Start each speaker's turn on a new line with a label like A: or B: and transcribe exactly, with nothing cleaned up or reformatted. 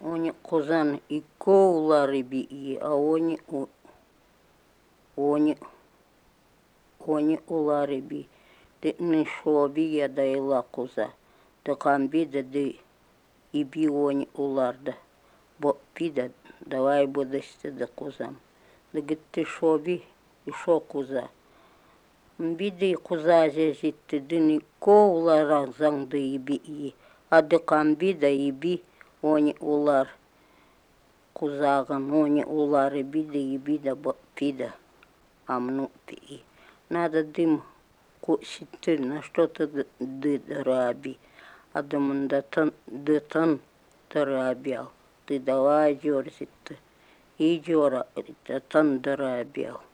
A: Они козан и коулары би и, а они они они улары би. Ты не шлоби я да и лакуза. Да камби да ды и би они уларда. Бо пида давай будешься да кузам. Да гитты шоби и шо куза. Биды куза жежитты дыни коулара заңды и би и. А да камби да и би они улар. Кузаган они улары бида и бида бо пида. Амну пи. Надо дым куситты на что-то ды раби. А дымын датан датан дарабял. Ты давай дёрзитты. И дёра датан дарабял.